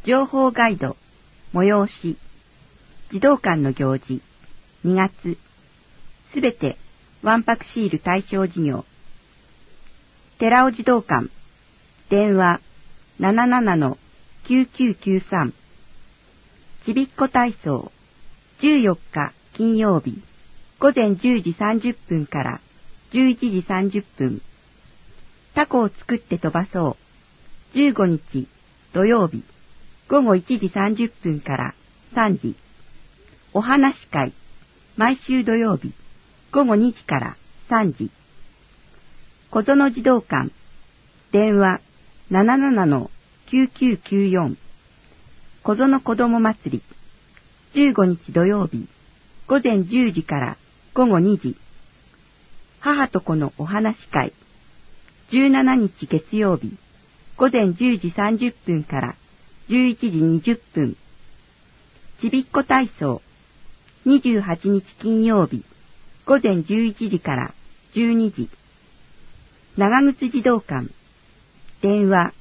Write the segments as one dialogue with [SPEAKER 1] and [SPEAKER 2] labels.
[SPEAKER 1] 情報ガイド、催し、児童館の行事、2月、すべてわんぱくシール対象事業。寺尾児童館、電話77-9993。ちびっこ体操、14日金曜日、午前10時30分から11時30分。タコを作って飛ばそう。15日土曜日、午後1時30分から3時。お話し会、毎週土曜日、午後2時から3時。小園児童館、電話77-9994。小園子ども祭り、15日土曜日、午前10時から午後2時。母と子のお話し会、17日月曜日、午前10時30分から11時20分。ちびっこ体操、28日金曜日、午前11時から12時。長靴児童館、電話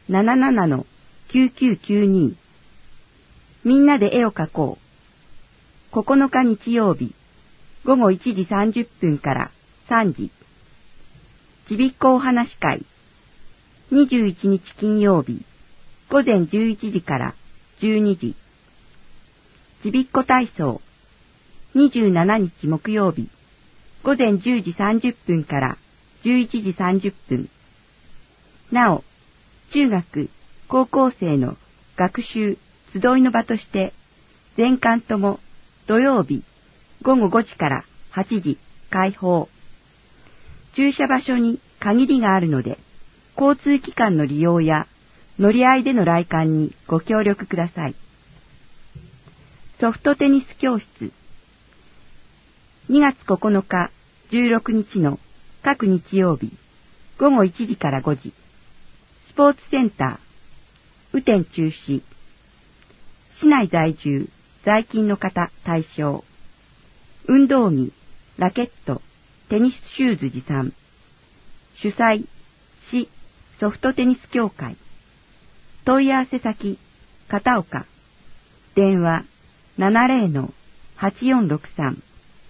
[SPEAKER 1] 77-9992。みんなで絵を描こう。9日日曜日、午後1時30分から3時。ちびっこお話し会、21日金曜日、午前11時から12時。ちびっこ体操、27日木曜日、午前10時30分から11時30分。なお、中学、高校生の学習、集いの場として、全館とも土曜日、午後5時から8時開放。駐車場所に限りがあるので、交通機関の利用や乗り合いでの来館にご協力ください。ソフトテニス教室、2月9日、16日の各日曜日、午後1時から5時。スポーツセンター、雨天中止。市内在住、在勤の方対象。運動着、ラケット、テニスシューズ持参。主催、市ソフトテニス協会。問い合わせ先、片岡。電話、70-8463。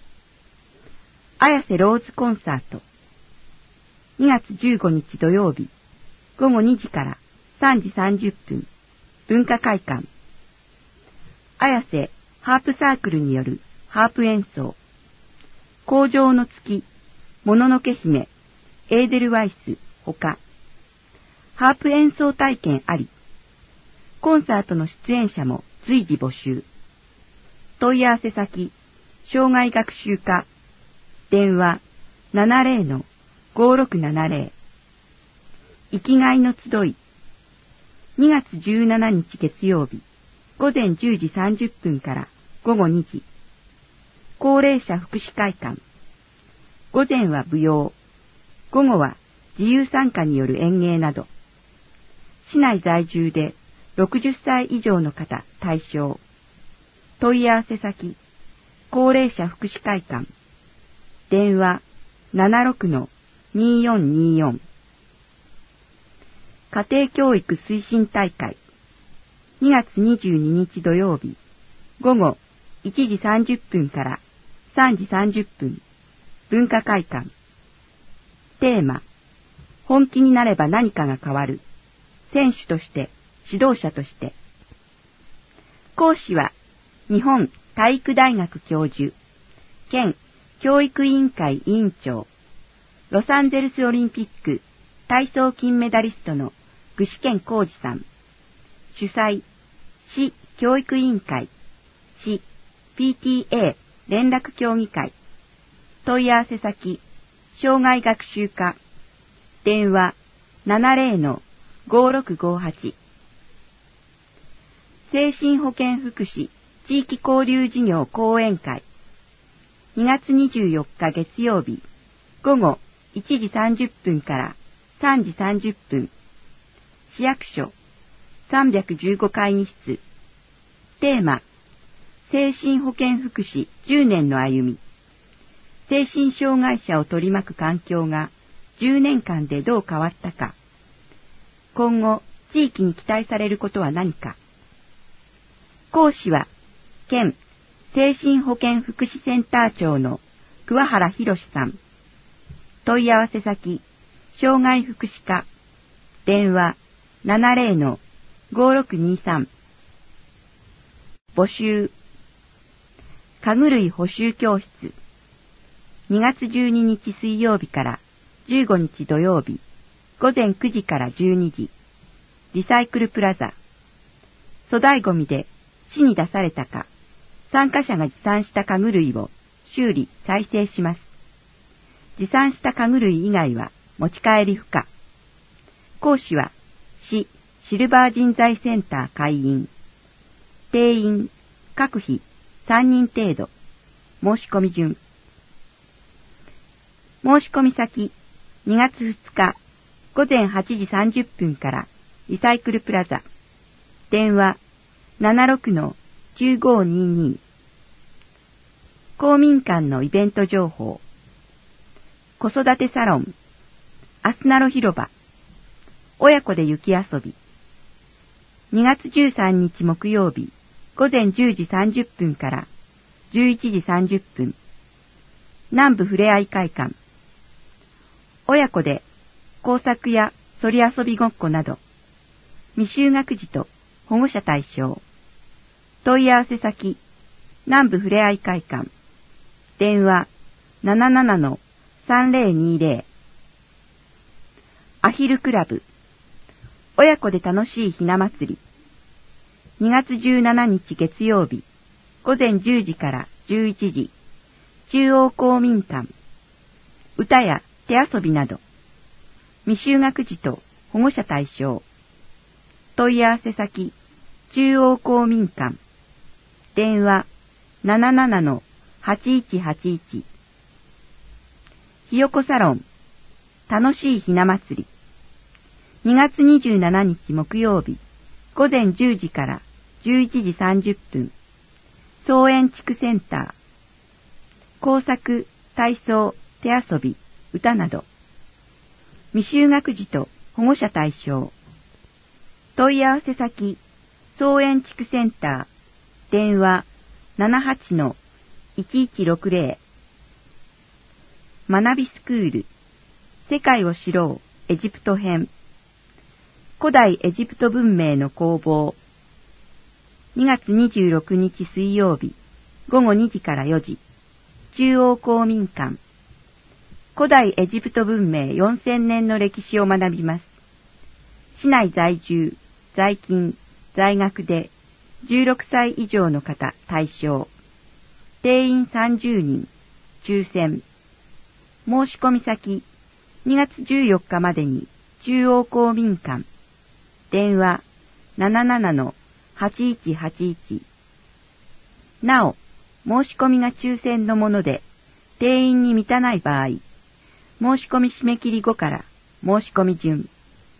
[SPEAKER 1] 綾瀬ローズコンサート。2月15日土曜日、午後2時から3時30分、文化会館。綾瀬ハープサークルによるハープ演奏。荒城の月、もののけ姫、エーデルワイス、ほか。ハープ演奏体験あり。コンサートの出演者も随時募集。問い合わせ先、障害学習課。電話、70-5670。生きがいの集い。2月17日月曜日、午前10時30分から午後2時。高齢者福祉会館。午前は舞踊。午後は自由参加による演芸など。市内在住で60歳以上の方対象。問い合わせ先、高齢者福祉会館。電話、76-2424。家庭教育推進大会。2月22日土曜日、午後1時30分から3時30分。文化会館。テーマ、本気になれば何かが変わる。選手として、指導者として。講師は、日本体育大学教授、兼教育委員会委員長、ロサンゼルスオリンピック体操金メダリストの具志堅浩二さん。主催、市教育委員会、市 PTA 連絡協議会。問い合わせ先、障害学習課。電話、70-5658。精神保健福祉地域交流事業講演会。2月24日月曜日、午後1時30分から3時30分。市役所315会議室。テーマ、精神保健福祉10年の歩み。精神障害者を取り巻く環境が10年間でどう変わったか。今後、地域に期待されることは何か。 講師は、県精神保健福祉センター長の桑原博さん。問い合わせ先、障害福祉課、電話 70-5623。募集。家具類補修教室。2月12日水曜日から15日土曜日、午前9時から12時。リサイクルプラザ。粗大ゴミで市に出されたか、参加者が持参した家具類を修理・再生します。持参した家具類以外は持ち帰り不可。講師は市シルバー人材センター会員。定員、各費3人程度。申し込み順。申し込み先、2月2日午前8時30分からリサイクルプラザ。電話 76-9522。公民館のイベント情報。子育てサロン。アスナロ広場。親子で雪遊び。2月13日木曜日、午前10時30分から11時30分。南部ふれあい会館。親子で工作やそり遊びごっこなど、未就学児と保護者対象。問い合わせ先、南部ふれあい会館。電話 77-3020。アヒルクラブ。親子で楽しいひな祭り。2月17日月曜日、午前10時から11時。中央公民館。歌や手遊びなど。未就学児と保護者対象。問い合わせ先、中央公民館。電話 77-8181。ひよこサロン。楽しいひな祭り。2月27日木曜日、午前10時から11時30分。草園地区センター。工作、体操、手遊び、歌など。未就学児と保護者対象。問い合わせ先、草園地区センター。電話 78-1160。学びスクール。世界を知ろう、エジプト編。古代エジプト文明の攻防。2月26日水曜日、午後2時から4時。中央公民館。古代エジプト文明4000年の歴史を学びます。市内在住、在勤、在学で16歳以上の方対象。定員30人。抽選。申し込み先、2月14日までに中央公民館。電話 77-8181。なお、申し込みが抽選のもので、定員に満たない場合、申し込み締め切り後から申し込み順。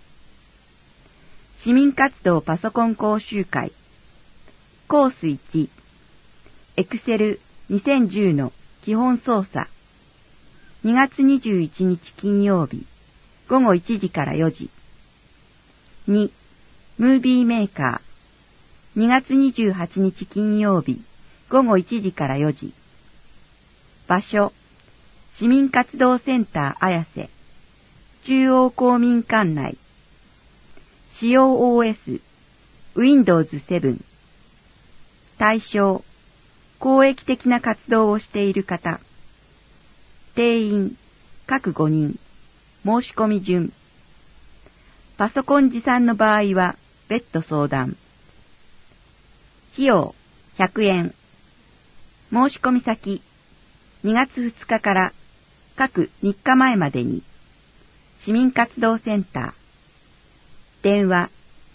[SPEAKER 1] 市民活動パソコン講習会。コース1。エクセル2010の基本操作。2月21日金曜日、午後1時から4時。2、ムービーメーカー。2月28日金曜日、午後1時から4時。場所、市民活動センター綾瀬。中央公民館内。使用 OS、Windows 7。対象、公益的な活動をしている方。定員、各5人。申し込み順。パソコン持参の場合は、別途相談。費用、100円。申し込み先、2月2日から各3日前までに、市民活動センター。電話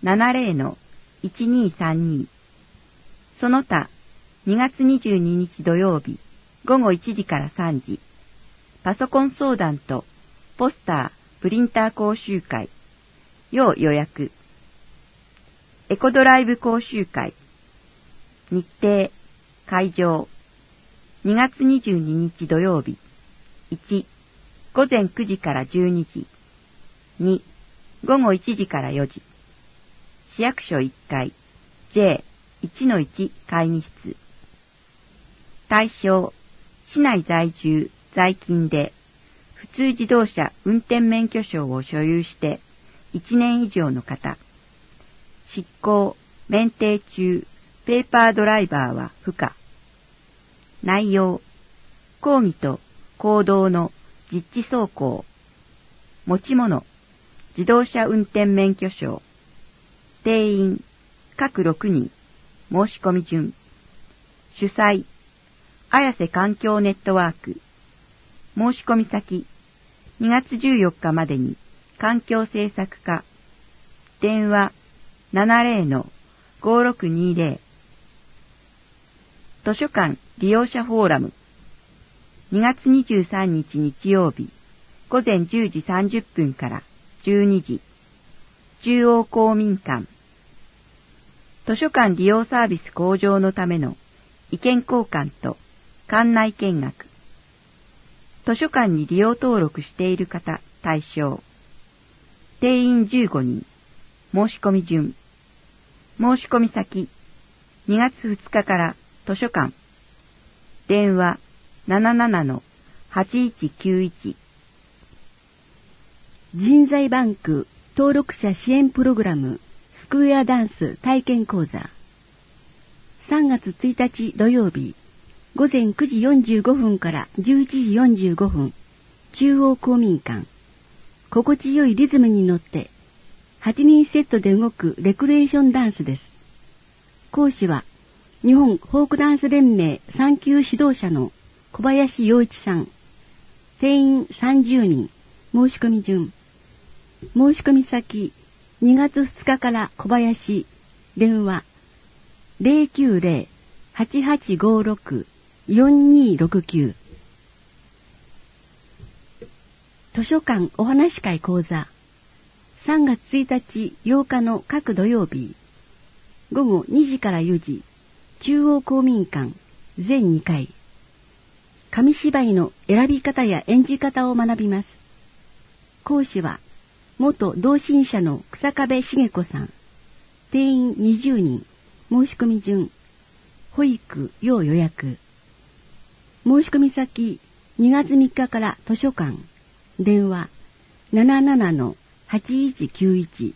[SPEAKER 1] 70-1232。その他、2月22日土曜日、午後1時から3時。パソコン相談とポスター、プリンター講習会。要予約。エコドライブ講習会。日程、会場。2月22日土曜日。1、午前9時から12時。2、午後1時から4時。市役所1階、J、 1-1会議室。対象、市内在住、在勤で、普通自動車運転免許証を所有して1年以上の方。執行、免停中、ペーパードライバーは不可。内容、講義と行動の実地走行。持ち物、自動車運転免許証。定員、各6人。申し込み順。主催、綾瀬環境ネットワーク。申し込み先、2月14日までに環境政策課。電話、70-5620。図書館利用者フォーラム。2月23日日曜日、午前10時30分から12時。中央公民館。図書館利用サービス向上のための意見交換と館内見学。図書館に利用登録している方対象。定員15人。申し込み順。申し込み先。2月2日から図書館。電話 77-8191。
[SPEAKER 2] 人材バンク登録者支援プログラムスクエアダンス体験講座。3月1日土曜日、午前9時45分から11時45分、中央公民館。心地よいリズムに乗って、8人セットで動くレクレーションダンスです。講師は、日本フォークダンス連盟3級指導者の小林洋一さん。定員30人。申し込み順。申し込み先、2月2日から小林。電話、090-8856-4269。図書館お話会講座。3月1日8日の各土曜日。午後2時から4時。中央公民館全2回。紙芝居の選び方や演じ方を学びます。講師は、元同心者の草壁茂子さん。定員20人。申し込み順。保育、要予約。申し込み先、2月3日から図書館。電話、77-8191。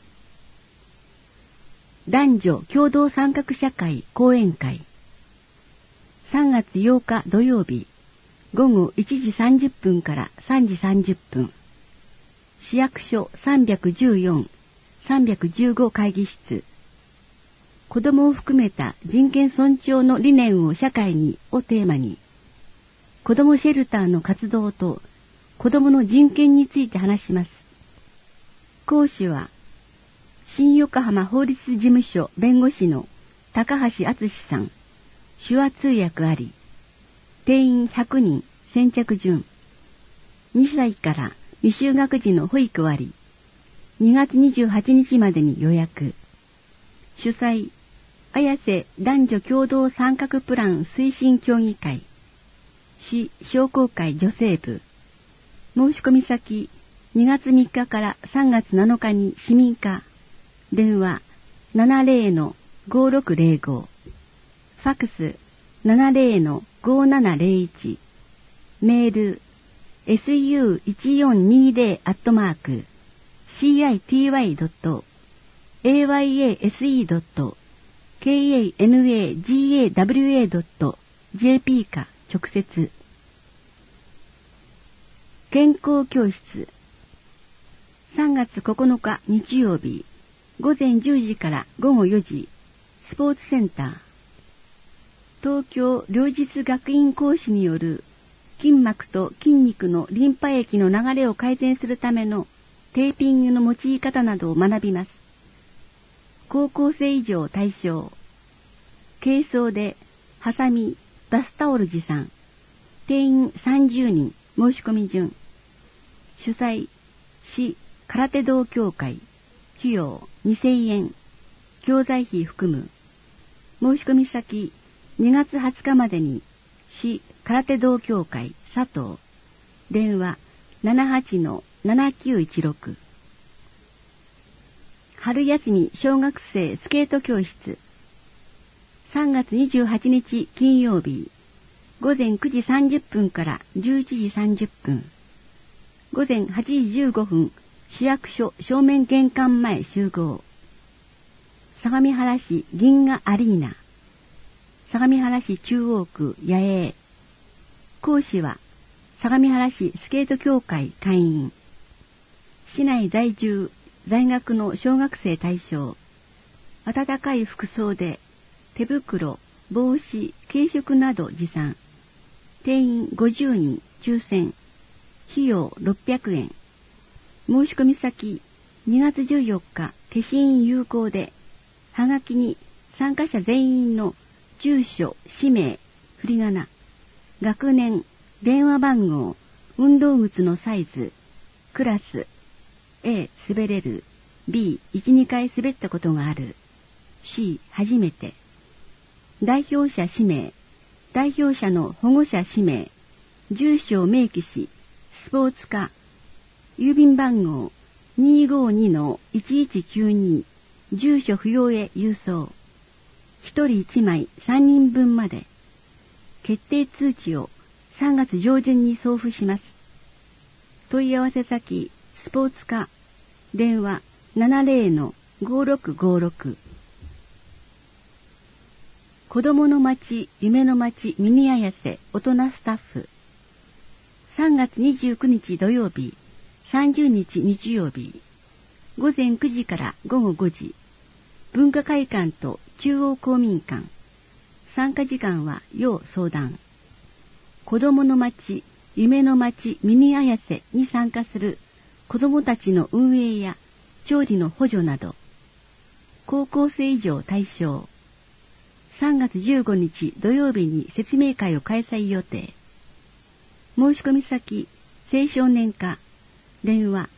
[SPEAKER 2] 男女共同参画社会講演会。3月8日土曜日、午後1時30分から3時30分。市役所314、315会議室。子供を含めた人権尊重の理念を社会にをテーマに、子供シェルターの活動と子供の人権について話します。講師は、新横浜法律事務所弁護士の高橋敦さん。手話通訳あり。定員100人。先着順。2歳から未就学児の保育あり。2月28日までに予約。主催、綾瀬男女共同参画プラン推進協議会。市商工会女性部。申し込み先、2月3日から3月7日に市民課。電話 70-5605。ファクス 70-5701。メール su120-city.ayase.kanagawa.jp か直接。健康教室。3月9日日曜日、午前10時から午後4時、スポーツセンター。東京両日学院講師による筋膜と筋肉のリンパ液の流れを改善するためのテーピングの用い方などを学びます。高校生以上対象。軽装で、ハサミ、バスタオル持参。定員30人。申し込み順。主催、市空手道協会。費用2000円。教材費含む。申し込み先、2月20日までに、市空手道協会佐藤。電話 78-7916。春休み小学生スケート教室。 3月28日金曜日、午前9時30分から11時30分。午前8時15分、市役所正面玄関前集合。相模原市銀河アリーナ。相模原市中央区野営。講師は、相模原市スケート協会会員。市内在住、在学の小学生対象。暖かい服装で、手袋、帽子、軽食など持参。定員50人、抽選。費用600円。申し込み先、2月14日、消印有効で、はがきに参加者全員の住所、氏名、振り仮名、学年、電話番号、運動靴のサイズ、クラス、A、滑れる、B、1、2回滑ったことがある、C、初めて、代表者氏名、代表者の保護者氏名、住所を明記し、スポーツ課、郵便番号 252-1192、住所不要へ郵送。1人1枚3人分まで。決定通知を3月上旬に送付します。問い合わせ先、スポーツ課、電話 70-5656。子供の街、夢の街ミニ綾瀬大人スタッフ。3月29日土曜日、30日日曜日、午前9時から午後5時、文化会館と中央公民館。参加時間は要相談。子供の街、夢の街ミニ綾瀬に参加する子供たちの運営や調理の補助など、高校生以上対象。3月15日土曜日に説明会を開催予定。申し込み先、青少年課、電話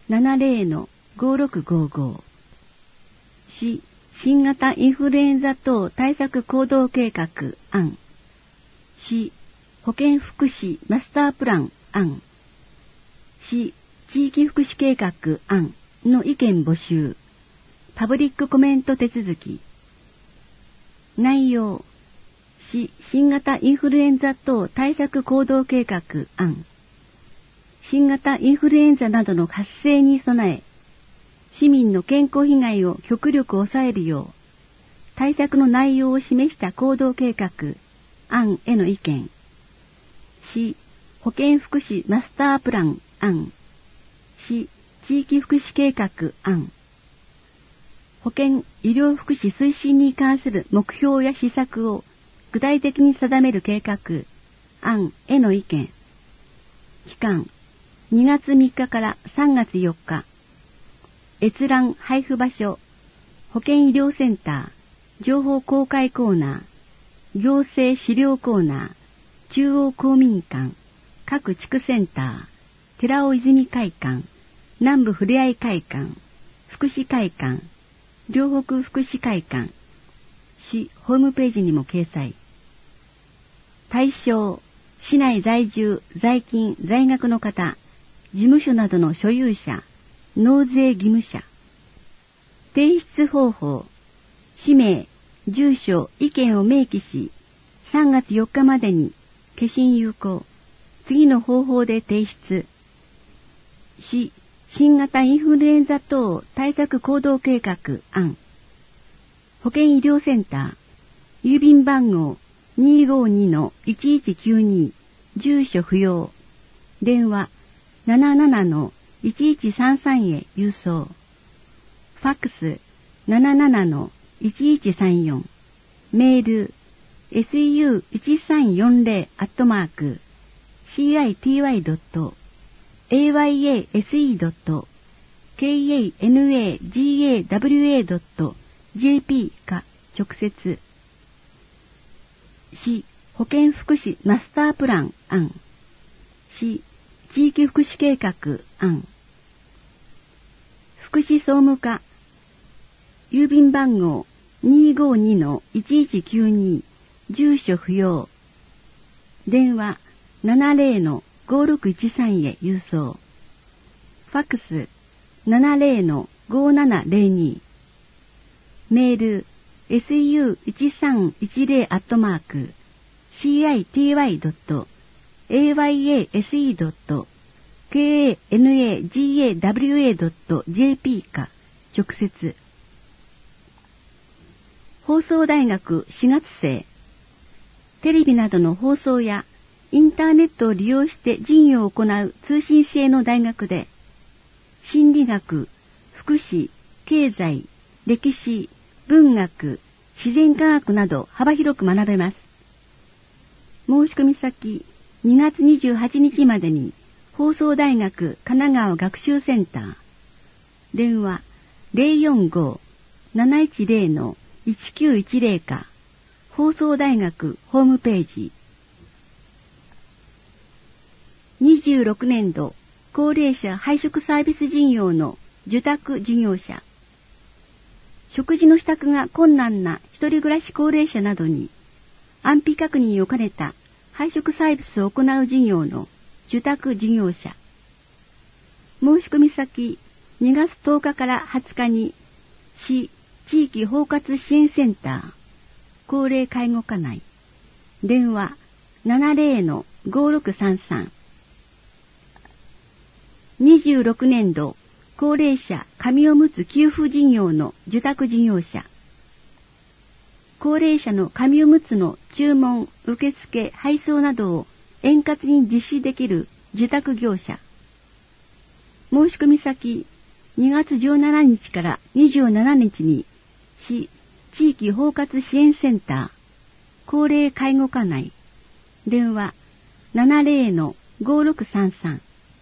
[SPEAKER 2] 70-5655。市、新型インフルエンザ等対策行動計画案。市、保健福祉マスタープラン案。市、地域福祉計画案の意見募集。パブリックコメント手続き。内容。市新型インフルエンザ等対策行動計画案。新型インフルエンザなどの発生に備え、市民の健康被害を極力抑えるよう、対策の内容を示した行動計画案への意見。市保健福祉マスタープラン案。市地域福祉計画案。保健医療福祉推進に関する目標や施策を具体的に定める計画案への意見。期間2月3日から3月4日。閲覧配布場所、保健医療センター、情報公開コーナー、行政資料コーナー、中央公民館、各地区センター、寺尾泉会館、南部ふれあい会館、福祉会館、両北福祉会館、市ホームページにも掲載。対象、市内在住、在勤、在学の方、事務所などの所有者、納税義務者。提出方法、氏名、住所、意見を明記し、3月4日までに消印有効。次の方法で提出。市新型インフルエンザ等対策行動計画案。保健医療センター、郵便番号 252-1192、住所不要。電話 77-1133 へ郵送。ファックス 77-1134。メール city13-ciyase.kanagawa.jp か直接。市保健福祉マスタープラン案。市地域福祉計画案。福祉総務課。郵便番号 252-1192、住所不要。電話 70-5613 へ郵送。ファックス 70-5702。メール city1313-city-city.city-ity.kanagawa.jp か直接。放送大学4月生。テレビなどの放送やインターネットを利用して事業を行う通信制の大学で、心理学、福祉、経済、歴史、文学、自然科学など幅広く学べます。申し込み先、2月28日までに放送大学神奈川学習センター、電話 045-710-1910 か、放送大学ホームページ。26年度高齢者配食サービス事業の受託事業者。食事の支度が困難な一人暮らし高齢者などに安否確認を兼ねた配食サービスを行う事業の受託事業者。申し込み先2月10日から20日に市地域包括支援センター高齢介護課内電話 70-5633 26年度高齢者紙おむつ給付事業の受託事業者。高齢者の紙おむつの注文、受付、配送などを円滑に実施できる受託業者。申し込み先2月17日から27日に市地域包括支援センター高齢介護課内電話 70-5633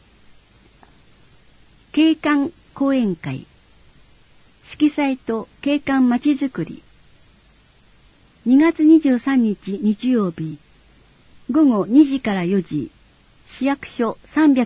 [SPEAKER 2] 景観講演会色彩と景観まちづくり2月23日日曜日午後2時から4時市役所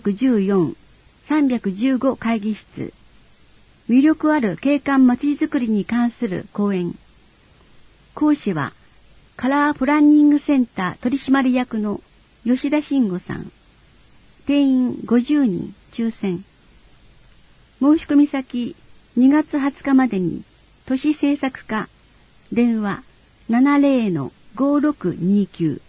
[SPEAKER 2] 314、315会議室魅力ある景観まちづくりに関する講演講師はカラープランニングセンター取締役の吉田慎吾さん定員50人抽選申し込み先2月20日までに都市政策課電話 70-5629